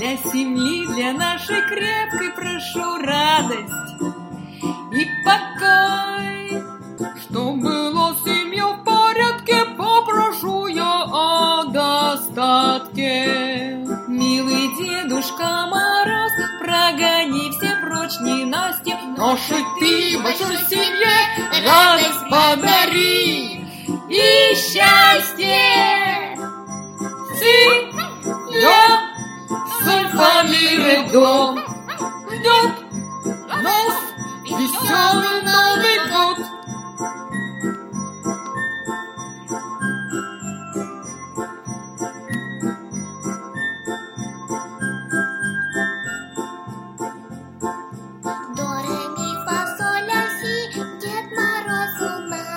для семьи, для нашей крепкой прошу радость и покой. Чтоб было в семье в порядке, попрошу я о достатке. Милый Дедушка Мороз, прогони все прочь ненастья, нашей ты большой семье радость подари и счастье. Семья, сын фамилии дом, ждет нас веселый Новый год. До, ре, ми, фа, соль, ля, си, Дед Мороз у нас